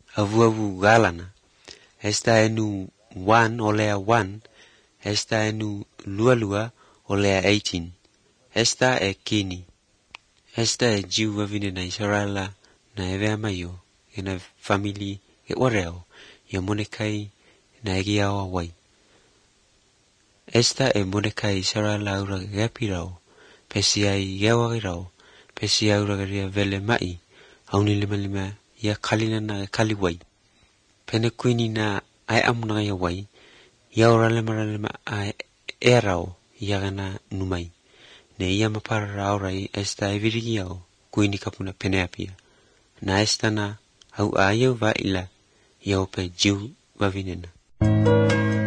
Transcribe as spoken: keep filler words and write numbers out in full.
avu avu galana. Esta enu one olea one, esta enu lua lua olea eighteen. Esta e kini. Esta e jiu vavine na Israela na evea mayo, ina famili e oreo, ya Monekai na egiawa wai. Esta e Monekai Israela aura gapirao, pesiai gewagirao, pesi aura garia vele mai, auni lima lima ya kalina na kaliwai. Pene kuini na ai amuna ya wai, ya ora lima lima ai erao ya gana numai. Ne ia mapara aurai esta evirigiao, kuini kapuna pene apia. Na esta na au ayau va ila, ya ope jiu vavinena.